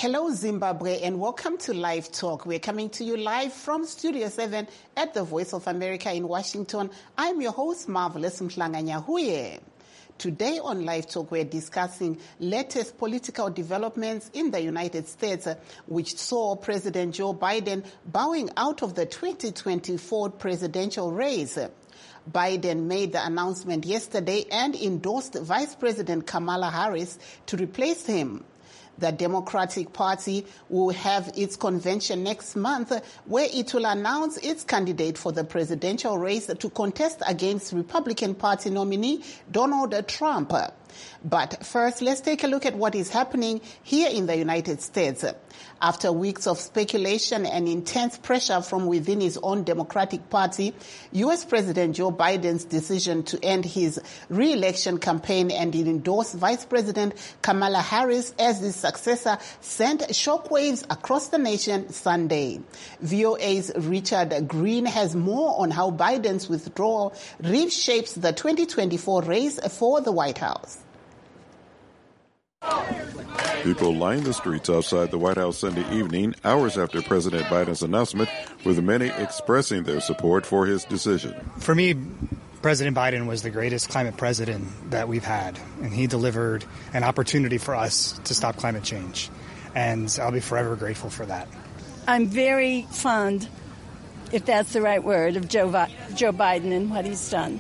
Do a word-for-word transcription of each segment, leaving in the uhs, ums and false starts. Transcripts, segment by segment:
Hello, Zimbabwe, and welcome to Live Talk. We're coming to you live from Studio seven at the Voice of America in Washington. I'm your host, Marvelous Mhlanganyahuye. Today on Live Talk, we're discussing latest political developments in the United States, which saw President Joe Biden bowing out of the twenty twenty-four presidential race. Biden made the announcement yesterday and endorsed Vice President Kamala Harris to replace him. The Democratic Party will have its convention next month, where it will announce its candidate for the presidential race to contest against Republican Party nominee Donald Trump. But first, let's take a look at what is happening here in the United States. After weeks of speculation and intense pressure from within his own Democratic Party, U S President Joe Biden's decision to end his re-election campaign and endorse Vice President Kamala Harris as his successor sent shockwaves across the nation Sunday. V O A's Richard Green has more on how Biden's withdrawal reshapes the twenty twenty-four race for the White House. People lined the streets outside the White House Sunday evening, hours after President Biden's announcement, with many expressing their support for his decision. For me, President Biden was the greatest climate president that we've had, and he delivered an opportunity for us to stop climate change, and I'll be forever grateful for that. I'm very fond, if that's the right word, of Joe, Vi- Joe Biden and what he's done,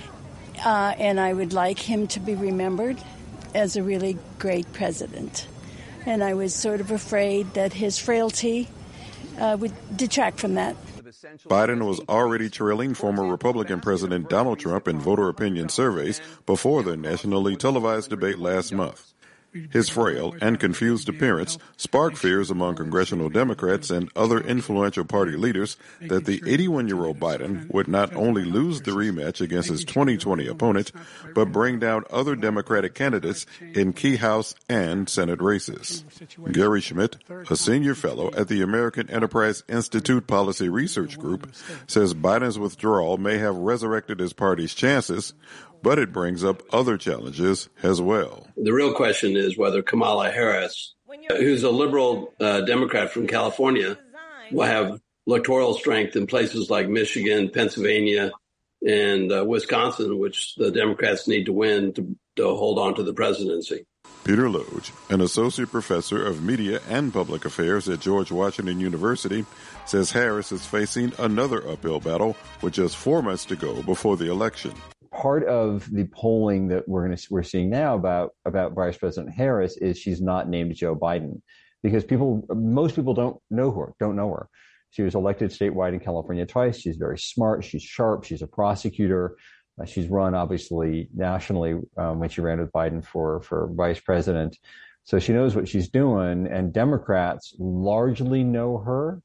uh, and I would like him to be remembered as a really great president. And I was sort of afraid that his frailty uh, would detract from that. Biden was already trailing former Republican President Donald Trump in voter opinion surveys before the nationally televised debate last month. His frail and confused appearance sparked fears among congressional Democrats and other influential party leaders that the eighty-one-year-old Biden would not only lose the rematch against his twenty twenty opponent, but bring down other Democratic candidates in key House and Senate races. Gary Schmidt, a senior fellow at the American Enterprise Institute Policy Research Group, says Biden's withdrawal may have resurrected his party's chances, but it brings up other challenges as well. The real question is whether Kamala Harris, who's a liberal uh, Democrat from California, will have electoral strength in places like Michigan, Pennsylvania, and uh, Wisconsin, which the Democrats need to win to, to hold on to the presidency. Peter Loge, an associate professor of media and public affairs at George Washington University, says Harris is facing another uphill battle with just four months to go before the election. Part of the polling that we're going to, we're seeing now about, about Vice President Harris is she's not named Joe Biden, because people, most people don't know her, don't know her. She was elected statewide in California twice. She's very smart. She's sharp. She's a prosecutor. Uh, she's run, obviously, nationally um, when she ran with Biden for, for vice president. So she knows what she's doing, and Democrats largely know her,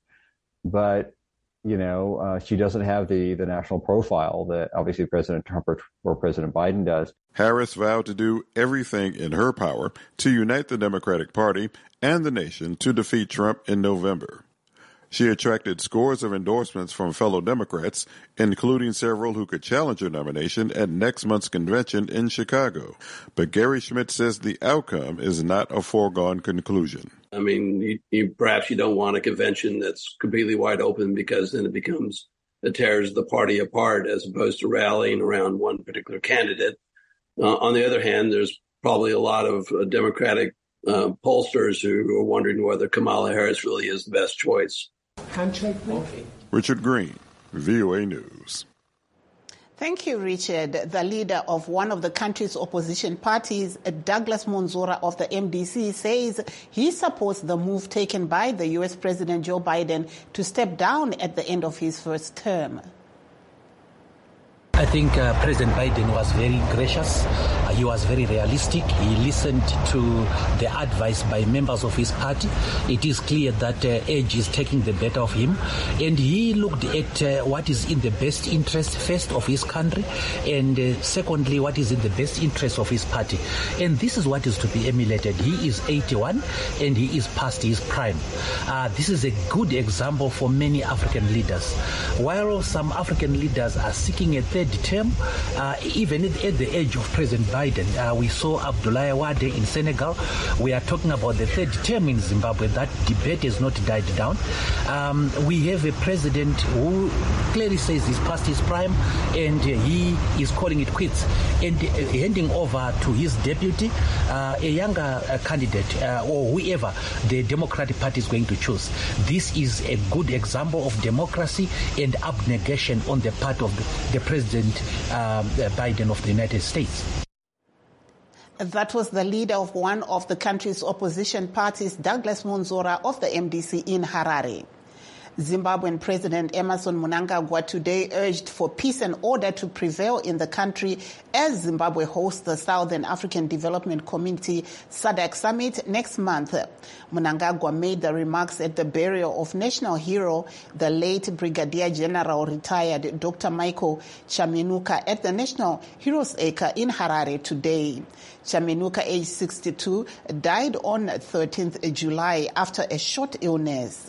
but You know, uh, she doesn't have the, the national profile that obviously President Trump or, or President Biden does. Harris vowed to do everything in her power to unite the Democratic Party and the nation to defeat Trump in November. She attracted scores of endorsements from fellow Democrats, including several who could challenge her nomination at next month's convention in Chicago. But Gary Schmidt says the outcome is not a foregone conclusion. I mean, you, you, perhaps you don't want a convention that's completely wide open, because then it becomes, it tears the party apart as opposed to rallying around one particular candidate. Uh, on the other hand, there's probably a lot of uh, Democratic uh, pollsters who are wondering whether Kamala Harris really is the best choice. Richard Green, V O A News. Thank you, Richard. The leader of one of the country's opposition parties, Douglas Monzora of the M D C, says he supports the move taken by the U S President Joe Biden to step down at the end of his first term. I think uh, President Biden was very gracious. Uh, he was very realistic. He listened to the advice by members of his party. It is clear that uh, age is taking the better of him. And he looked at uh, what is in the best interest, first, of his country, and uh, secondly, what is in the best interest of his party. And this is what is to be emulated. He is eighty-one, and he is past his prime. Uh, this is a good example for many African leaders. While some African leaders are seeking a third third term, uh, even at, at the age of President Biden. Uh, we saw Abdoulaye Wade in Senegal. We are talking about the third term in Zimbabwe. That debate has not died down. Um, we have a president who clearly says he's past his prime, and uh, he is calling it quits and uh, handing over to his deputy, uh, a younger uh, candidate uh, or whoever the Democratic Party is going to choose. This is a good example of democracy and abnegation on the part of the, the President um, Biden of the United States. That was the leader of one of the country's opposition parties, Douglas Munzora of the M D C in Harare. Zimbabwean President Emmerson Mnangagwa today urged for peace and order to prevail in the country as Zimbabwe hosts the Southern African Development Community S A D C Summit next month. Mnangagwa made the remarks at the burial of national hero, the late Brigadier General retired Doctor Michael Chaminuka at the National Heroes Acre in Harare today. Chaminuka, aged sixty-two, died on thirteenth July after a short illness.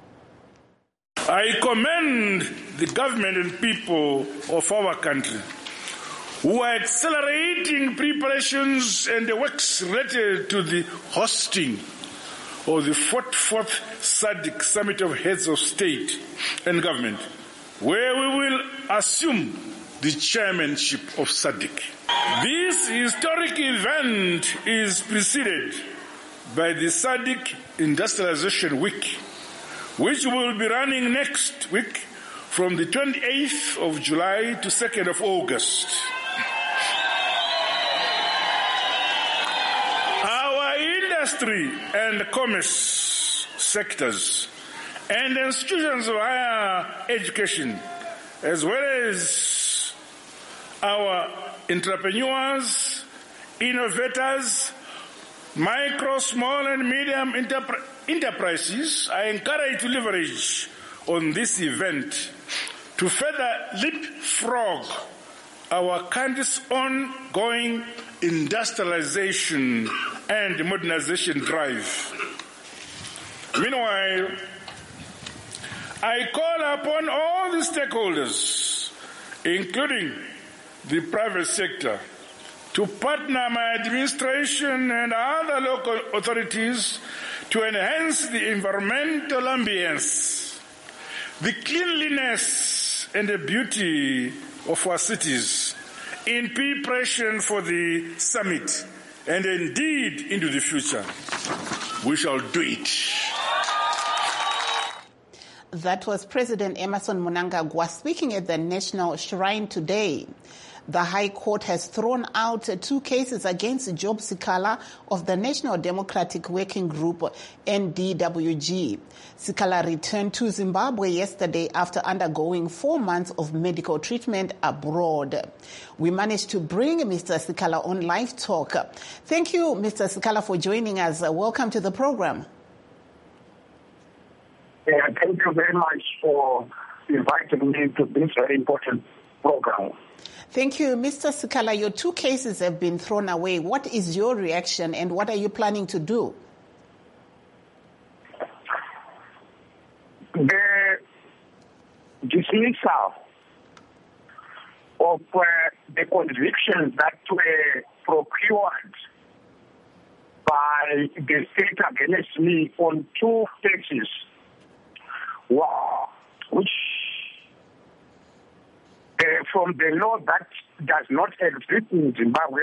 I commend the government and people of our country who are accelerating preparations and the works related to the hosting of the forty-fourth S A D C Summit of Heads of State and Government, where we will assume the chairmanship of S A D C. This historic event is preceded by the S A D C Industrialization Week, which will be running next week from the twenty-eighth of July to second of August. Our industry and commerce sectors and institutions of higher education, as well as our entrepreneurs, innovators, micro, small and medium enterprises, enterprises are encouraged to leverage on this event to further leapfrog our country's ongoing industrialization and modernization drive. Meanwhile, I call upon all the stakeholders, including the private sector, to partner my administration and other local authorities to enhance the environmental ambience, the cleanliness and the beauty of our cities in preparation for the summit and indeed into the future. We shall do it. That was President Emmerson Mnangagwa speaking at the National Shrine today. The High Court has thrown out two cases against Job Sikala of the National Democratic Working Group, N D W G. Sikala returned to Zimbabwe yesterday after undergoing four months of medical treatment abroad. We managed to bring Mister Sikala on Live Talk. Thank you, Mister Sikala, for joining us. Welcome to the program. Yeah, thank you very much for inviting me to this very important program. Thank you. Mister Sikala, your two cases have been thrown away. What is your reaction and what are you planning to do? The dismissal of uh, the convictions that were procured by the state against me on two cases, wow, which Uh, from the law that does not exist in Zimbabwe,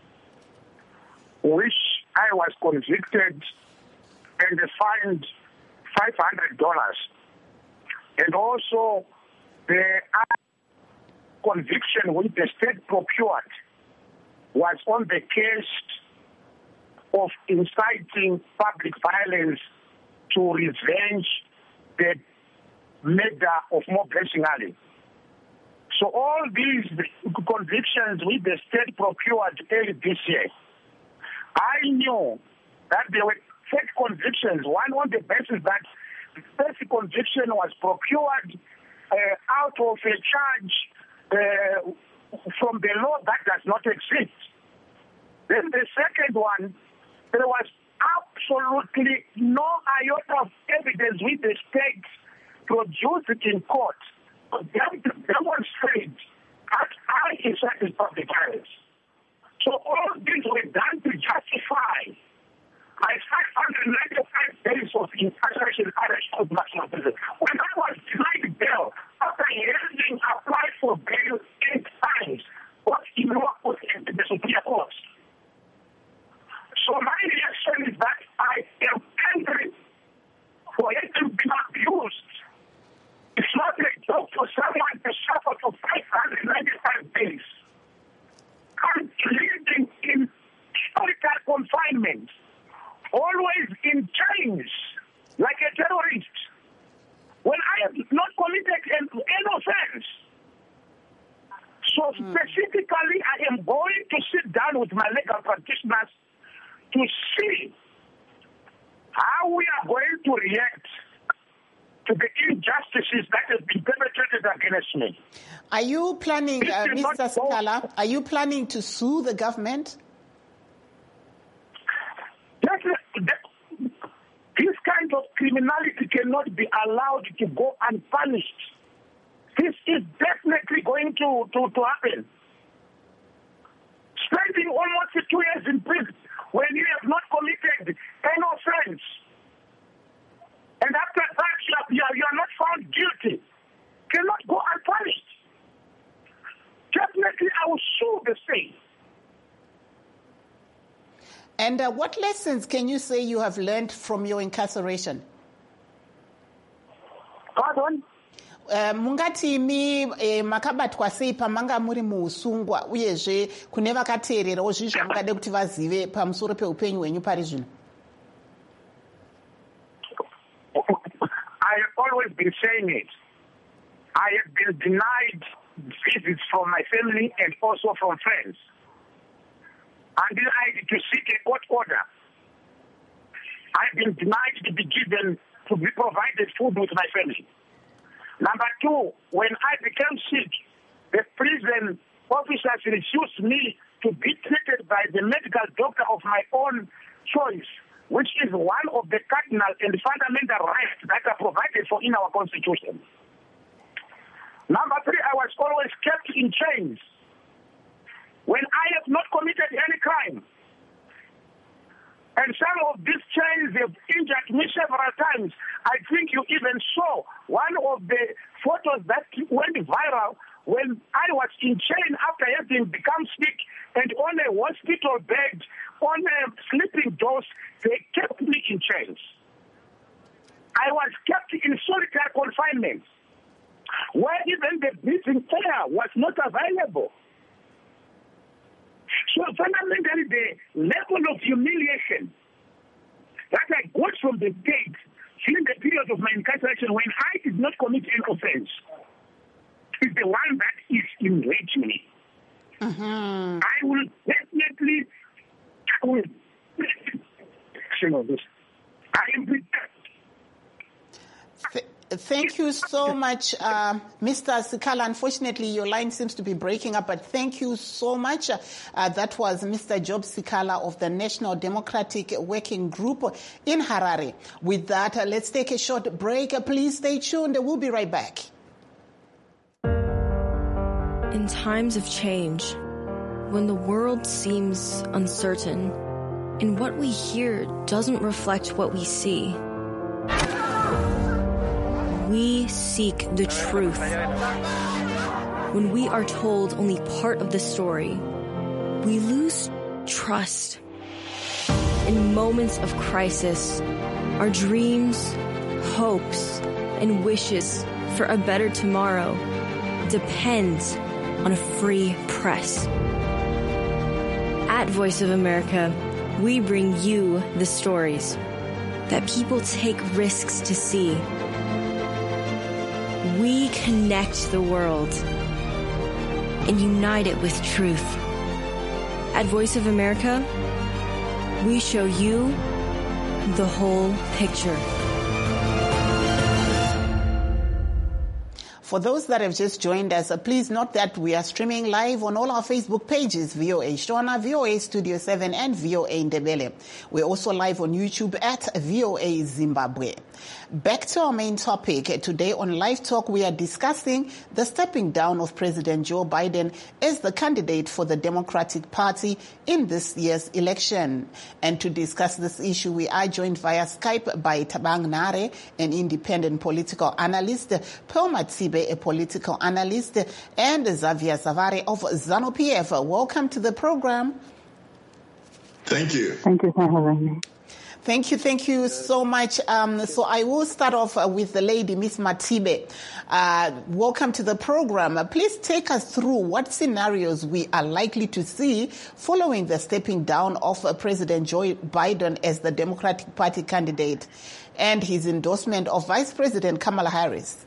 which I was convicted and fined five hundred dollars. And also the conviction which the state procured was on the case of inciting public violence to revenge the murder of Mo Blessing Ali. So all these convictions which the state procured early this year, I knew that there were fake convictions. One on the basis that the first conviction was procured uh, out of a charge uh, from the law that does not exist. Then the second one, there was absolutely no iota of evidence which the state produced in court to demonstrate But I incited public violence. So all these were done to justify my five hundred ninety-five days of incarceration arrest of maximum prison. When I was denied bail, after having applied for bail eight times, what in what was in the Supreme Court. So my reaction is that I am angry for it to be abused. It's not a joke for someone to suffer for five hundred ninety-five days. I'm living in historical confinement, always in chains, like a terrorist, when I have not committed any offense. So mm. specifically, I am going to sit down with my legal practitioners to see how we are going to react to the injustices that have been perpetrated against me. Are you planning, uh, Mister Sikhala, are you planning to sue the government? That, that, this kind of criminality cannot be allowed to go unpunished. This is definitely going to, to, to happen. Spending almost two years in prison when you have not committed any offense, and after that you are, you are, you are not found guilty, cannot go unpunished. Definitely, I will sue the state. And uh, what lessons can you say you have learned from your incarceration? Pardon? Uh, mungati mi eh, makabatwa sei pamanga muri muusungwa uyezve kune vakateererawo zvinhu zvamungade kuti vazive pamusoro peupenyu hwenyu pari zvino? I have always been saying it. I have been denied visits from my family and also from friends until I had to seek a court order. I've been denied to be given, to be provided food with my family. Number two, when I became sick, the prison officers refused me to be treated by the medical doctor of my own choice, which is one of the cardinal and fundamental rights that are provided for in our Constitution. Number three, I was always kept in chains when I have not committed any crime. And some of these chains have injured me several times. I think you even saw one of the photos that went viral when I was in chain after having become sick and on a hospital bed, on a sleeping dose, they kept me in chains. I was kept in solitary confinement, where even the breathing air was not available. So fundamentally, the level of humiliation that I got from the state during the period of my incarceration when I did not commit any offense is the one that is enraging me. Mm-hmm. I will definitely, I will, this. I am prepared. Th- Thank you so much, uh, Mister Sikhala. Unfortunately, your line seems to be breaking up, but thank you so much. Uh, that was Mister Job Sikhala of the National Democratic Working Group in Harare. With that, uh, let's take a short break. Uh, please stay tuned. We'll be right back. In times of change, when the world seems uncertain and what we hear doesn't reflect what we see, we seek the truth. When we are told only part of the story, we lose trust. In moments of crisis, our dreams, hopes, and wishes for a better tomorrow depend on a free press. At Voice of America, we bring you the stories that people take risks to see. We connect the world and unite it with truth. At Voice of America, we show you the whole picture. For those that have just joined us, uh, please note that we are streaming live on all our Facebook pages, V O A Shona, V O A Studio seven, and V O A Ndebele. We're also live on YouTube at V O A Zimbabwe. Back to our main topic. Today on Live Talk, we are discussing the stepping down of President Joe Biden as the candidate for the Democratic Party in this year's election. And to discuss this issue, we are joined via Skype by Tabang Nare, an independent political analyst, Pearl Matsibe, a political analyst, and Xavier Savare of ZANU-P F. Welcome to the program. Thank you. Thank you for having me. Thank you, thank you so much. Um, so I will start off uh, with the lady, Miss Matsibe. Uh, welcome to the program. Uh, please take us through what scenarios we are likely to see following the stepping down of uh, President Joe Biden as the Democratic Party candidate and his endorsement of Vice President Kamala Harris.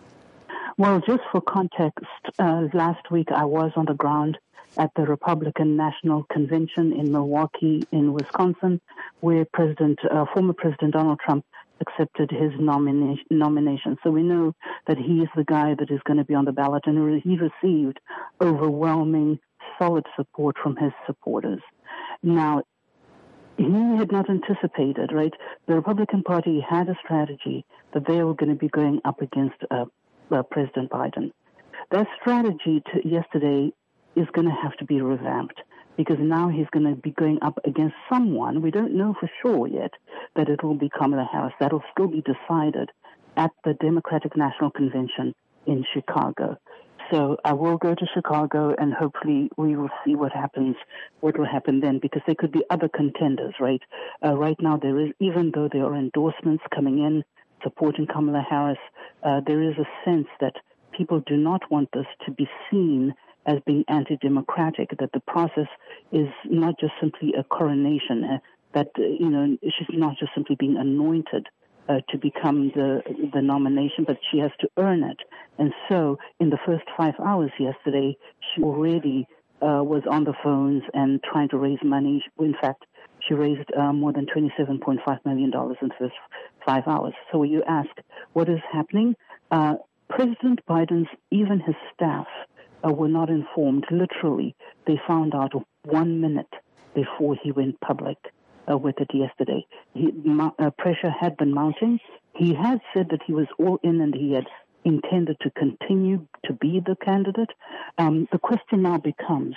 Well, just for context, uh, last week I was on the ground at the Republican National Convention in Milwaukee, in Wisconsin, where President, uh, former President Donald Trump accepted his nomina- nomination. So we know that he is the guy that is going to be on the ballot, and he received overwhelming, solid support from his supporters. Now, he had not anticipated, right? The Republican Party had a strategy that they were going to be going up against uh, uh, President Biden. That strategy to yesterday is going to have to be revamped, because now he's going to be going up against someone. We don't know for sure yet that it will be Kamala Harris. That will still be decided at the Democratic National Convention in Chicago. So I will go to Chicago, and hopefully we will see what happens, what will happen then, because there could be other contenders, right? Uh, right now there is, even though there are endorsements coming in supporting Kamala Harris, uh, there is a sense that people do not want this to be seen as being anti-democratic, that the process is not just simply a coronation, uh, that, uh, you know, she's not just simply being anointed uh, to become the the nomination, but she has to earn it. And so in the first five hours yesterday, she already uh, was on the phones and trying to raise money. In fact, she raised uh, more than twenty-seven point five million dollars in the first five hours. So when you ask what is happening, uh, President Biden's, even his staff, Uh, were not informed. Literally, they found out one minute before he went public uh, with it yesterday. He, uh, pressure had been mounting. He had said that he was all in and he had intended to continue to be the candidate. Um, the question now becomes,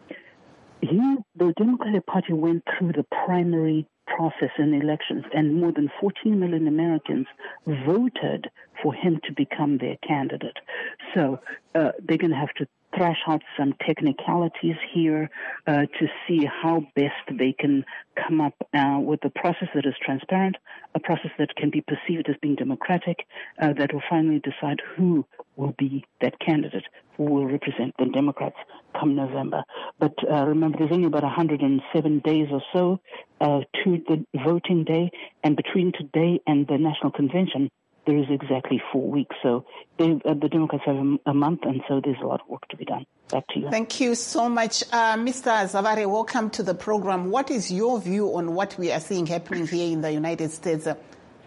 he, the Democratic Party went through the primary process in elections, and more than fourteen million Americans voted for him to become their candidate. So uh, they're going to have to thrash out some technicalities here uh, to see how best they can come up uh, with a process that is transparent, a process that can be perceived as being democratic, uh, that will finally decide who will be that candidate who will represent the Democrats come November. But uh, remember, there's only about one hundred seven days or so uh, to the voting day, and between today and the National Convention, there is exactly four weeks. So they, uh, the Democrats have a, a month, and so there's a lot of work to be done. Back to you. Thank you so much. Uh, Mister Zavare, welcome to the program. What is your view on what we are seeing happening here in the United States? Uh,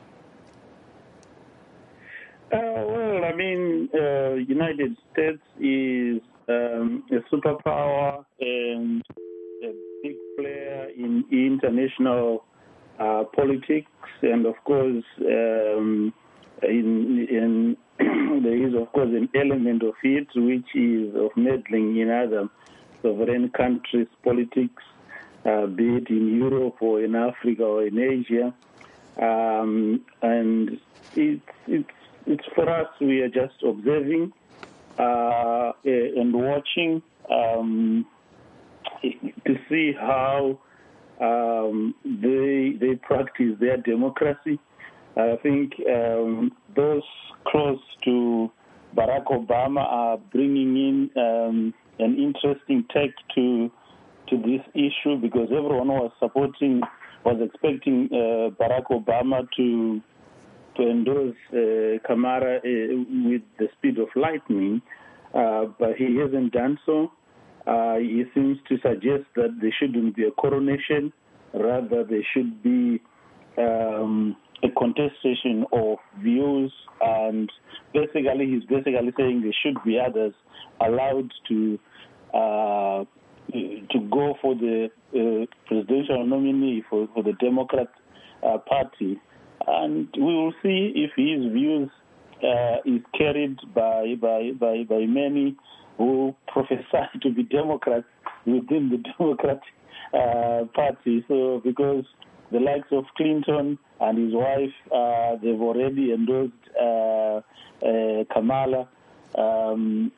well, I mean, uh, United States is um, a superpower and a big player in international uh, politics, and of course, um, in, in there is of course an element of it which is of meddling in other sovereign countries' politics, uh, be it in Europe or in Africa or in Asia, um, and it's it's it's for us. We are just observing uh, and watching um, to see how um, they they practice their democracy. I think um, those close to Barack Obama are bringing in um, an interesting take to to this issue, because everyone was supporting, was expecting uh, Barack Obama to to endorse uh, Kamala uh, with the speed of lightning, uh, but he hasn't done so. Uh, he seems to suggest that there shouldn't be a coronation, rather there should be um, a contestation of views, and basically he's basically saying there should be others allowed to uh, to go for the uh, presidential nominee for, for the Democrat uh, Party, and we will see if his views uh, is carried by by by by many who profess to be Democrats within the Democratic uh, Party. So because the likes of Clinton and his wife, uh, they've already endorsed uh, uh, Kamala um,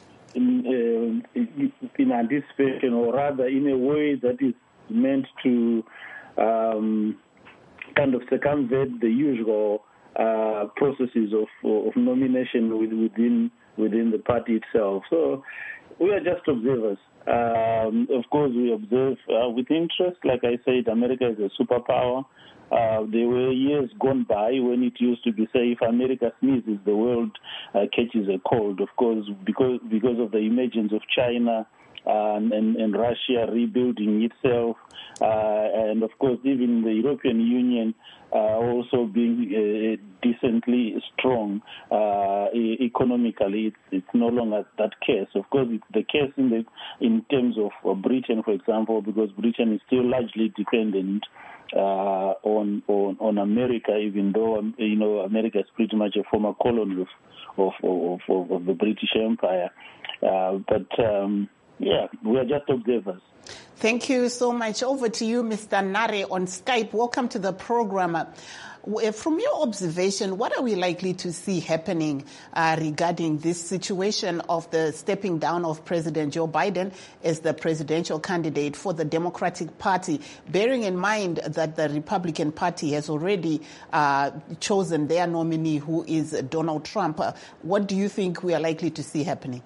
in, uh, in anticipation, or rather in a way that is meant to um, kind of circumvent the usual uh, processes of, of nomination within within the party itself. So we are just observers. Um, of course, we observe uh, with interest. Like I said, America is a superpower. Uh, there were years gone by when it used to be say, if America sneezes, the world uh, catches a cold. Of course, because because of the emergence of China um, and, and Russia rebuilding itself, uh, and of course, even the European Union uh, also being uh, decently strong uh, economically, it's, it's no longer that case. Of course, it's the case in the in terms of uh, Britain, for example, because Britain is still largely dependent uh, on, on on America, even though um, you know America is pretty much a former colony of of of, of, of the British Empire. Uh, but um, yeah, we are just observers. Thank you so much. Over to you, Mister Nare on Skype. Welcome to the program. From your observation, what are we likely to see happening uh, regarding this situation of the stepping down of President Joe Biden as the presidential candidate for the Democratic Party, bearing in mind that the Republican Party has already uh, chosen their nominee, who is Donald Trump? Uh, what do you think we are likely to see happening?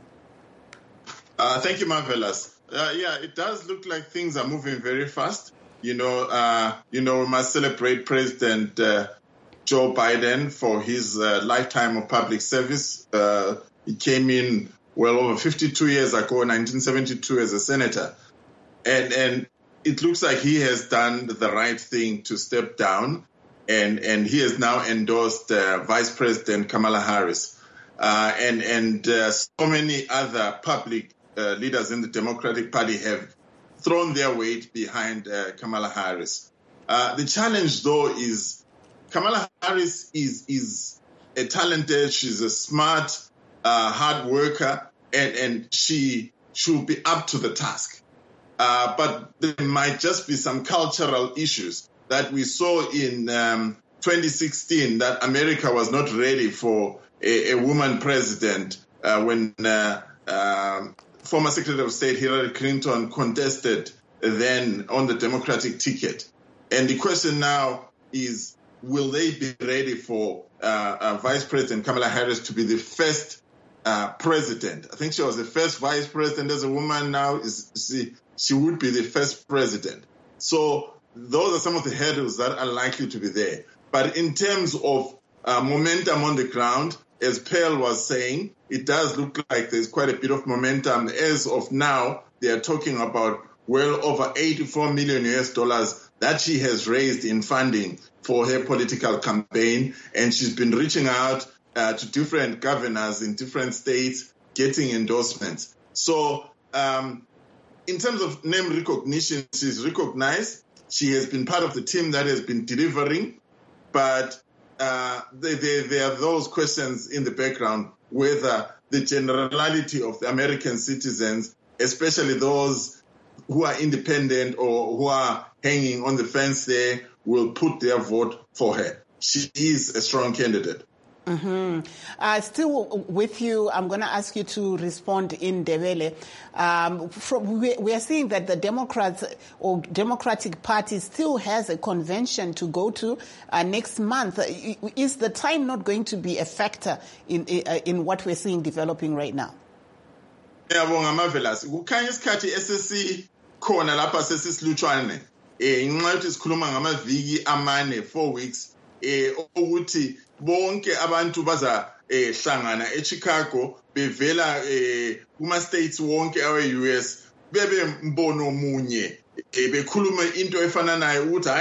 Uh, thank you, Marvelous. Uh, yeah, it does look like things are moving very fast. You know, uh, you know, we must celebrate President uh, Joe Biden for his uh, lifetime of public service. Uh, he came in well over fifty-two years ago, nineteen seventy-two, as a senator. And and it looks like he has done the right thing to step down. And, and he has now endorsed uh, Vice President Kamala Harris. Uh, and and uh, so many other public uh, leaders in the Democratic Party have thrown their weight behind uh, Kamala Harris. Uh, the challenge, though, is Kamala Harris is is a talented, she's a smart, uh, hard worker, and, and she should be up to the task. Uh, but there might just be some cultural issues that we saw in um, twenty sixteen, that America was not ready for a, a woman president uh, when uh, uh, former Secretary of State Hillary Clinton contested then on the Democratic ticket. And the question now is, will they be ready for uh, uh, Vice President Kamala Harris to be the first uh, president? I think she was the first vice president as a woman. Now is she, she would be the first president. So those are some of the hurdles that are likely to be there. But in terms of uh, momentum on the ground, as Pearl was saying, it does look like there's quite a bit of momentum. As of now, they are talking about well over eighty-four million U S dollars that she has raised in funding for her political campaign. And she's been reaching out uh, to different governors in different states, getting endorsements. So um, in terms of name recognition, she's recognized. She has been part of the team that has been delivering. But uh, there, there, there are those questions in the background, whether the generality of the American citizens, especially those who are independent or who are hanging on the fence there, will put their vote for her. She is a strong candidate. Mm-hmm. Uh, still with you, I'm going to ask you to respond in Ndebele. Um, from, we, we are seeing that the Democrats or Democratic Party still has a convention to go to uh, next month. Is the time not going to be a factor in in, in what we're seeing developing right now? Ngiyabonga Marvelous. Kukhanya isikhathi esesikhona lapha sesisilutshwane. Eh inxa yokuthi sikhuluma ngamaviki amane, four weeks. Eh ukuthi bonke abantu baza eh hlangana eChicago bevela eh kuma states wonke awe-U S bebe mbono munye eh bekhuluma into efananayo ukuthi hayi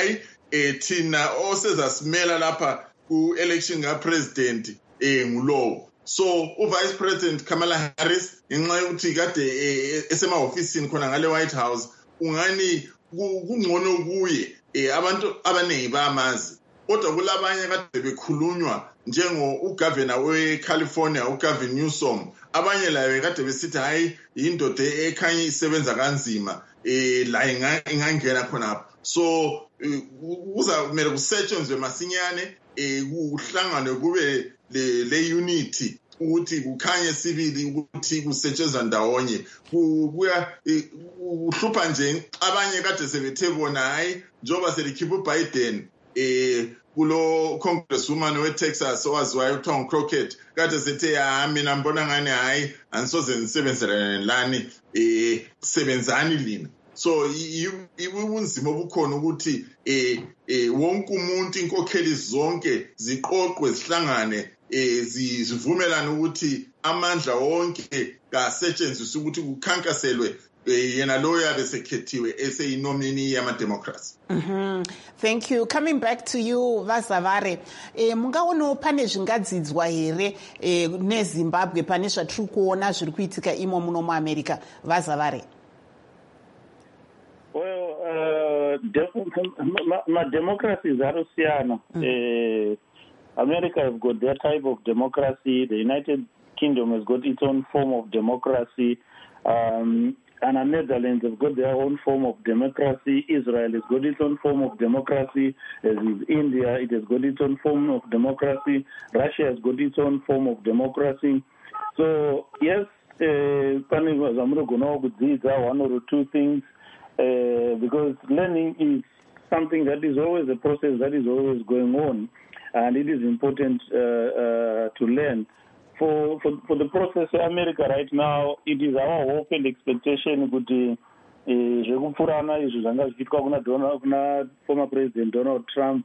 eh thina osezasimela lapha ku-election ka-president eh ngulowo. So u-Vice President Kamala Harris ngenxa yokuthi kade esemahofisini khona ngale White House ungani kungcono kuye eh abantu abaningi bayamazi, kodwa kulabanye kade bekhulunywa njengo ugovernor we-California uGavin Newsom, abanye layo kade besithi hayi yindoda ekhanya isebenza kanzima eh la ingangena khona. So kuzamele kusetshenzwe masinyane eh kuhlangane kube le le unity ukuthi kukhanye sibili ukuthi kusetshenzwa ndawonye. Kuya uhlupha nje abanye kade sebethe bona hayi njoba selikhipha uBiden eh kulo congresswoman we-Texas owaziwayo uTom Crockett kade sethe ya mina mbona ngani hayi angisoze nisebenzelane lani eh sebenzani lina. So ibunzima obukhona ukuthi eh wonke umuntu inkokheli zonke ziqoqwe zihlangane eh zivumelana ukuthi amandla wonke kasetshenziswe ukuthi kukhankaselwe yena lo yabe sekhethiwe eseyinomini yama-Democrats. Mhm. Thank you. Coming back to you Vasavare, eh mungaona pane zvingadzidzwa here eh neZimbabwe pane zvatiri kuona zviri kuitika imo muno muAmerica. Vasavare. Well, uh, my democracies are Oceana. Mm. Uh, America has got their type of democracy. The United Kingdom has got its own form of democracy. Um, and the Netherlands have got their own form of democracy. Israel has got its own form of democracy. As is India, it has got its own form of democracy. Russia has got its own form of democracy. So, yes, uh, one or two things. Uh, because learning is something that is always a process that is always going on, and it is important uh, uh, to learn. For, for for the process in America right now, it is our hope and expectation that zvekupfurana izvo zvanga zvichiitwa kuna Donald kuna former President Donald Trump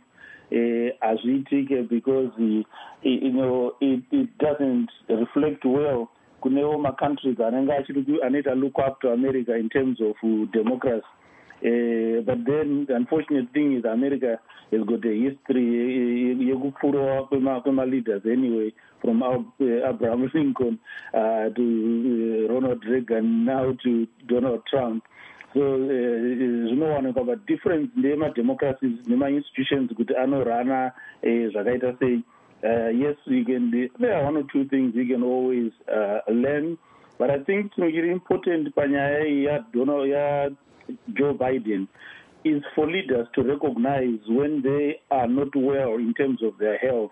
hazviitike because he, he, you know it, it doesn't reflect well kunewo ma-countries anenge anoita look up to America in terms of uh, democracy. Uh, but then the unfortunate thing is America has got a history yekupfuura kwema-leaders anyway, from uh, Abraham Lincoln uh, to uh, Ronald Reagan, now to Donald Trump. So zvinowanikwa uh, but different nema-democracies nema-institutions kuti anorana zvakaita sei. Uh, yes, we can. There are one or two things we can always uh, learn, but I think it's really important. Panyaya Donald, ya Joe Biden, is for leaders to recognize when they are not well in terms of their health,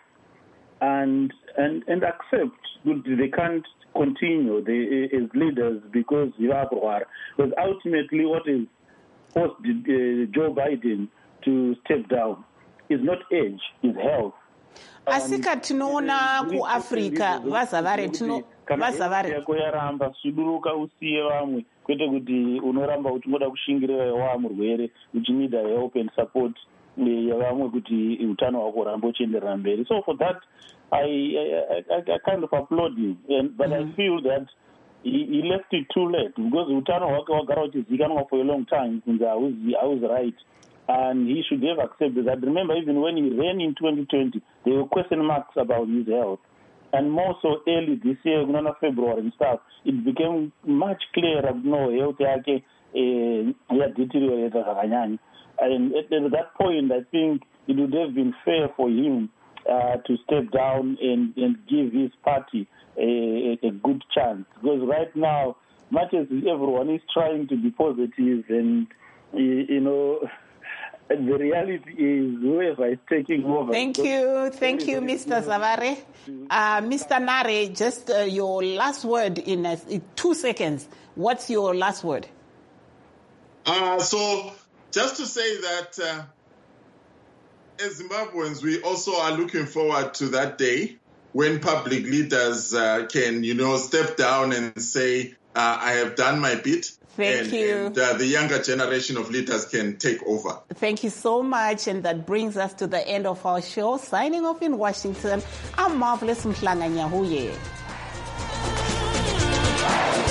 and and and accept that they can't continue they, as leaders because you are poor. Because ultimately, what is forced uh, Joe Biden to step down is not age, is health. Asika tinoona kuAfrica Vasavare tino Vasavare yako yaramba suduruka usiye vamwe kwete kuti unoramba uchingoda kushingirira wa murwere uchinida help and support yavamwe kuti utano hwako rambo uchenderera mberi. So for that I I, I, I kind of applaud him, and, but mm-hmm. I feel that he, he left it too late because utano hwake wagara uchizikanwa for a long time since I was I was right. And he should have accepted that. Remember, even when he ran in twenty twenty, there were question marks about his health. And more so early this year, in February and stuff, it became much clearer, no, health yake deteriorated. And at that point, I think it would have been fair for him uh, to step down and, and give his party a, a good chance. Because right now, much as everyone is trying to be positive and, you know, the reality is whoever is taking over. Thank you. Thank you, Mister Savare. Uh, Mister Nare, just uh, your last word in, uh, in two seconds. What's your last word? Uh, so just to say that uh, as Zimbabweans, we also are looking forward to that day when public leaders uh, can, you know, step down and say, uh, I have done my bit. Thank and, you. And uh, the younger generation of leaders can take over. Thank you so much. And that brings us to the end of our show. Signing off in Washington, I'm Marvelous Mhlanga Nyahuye.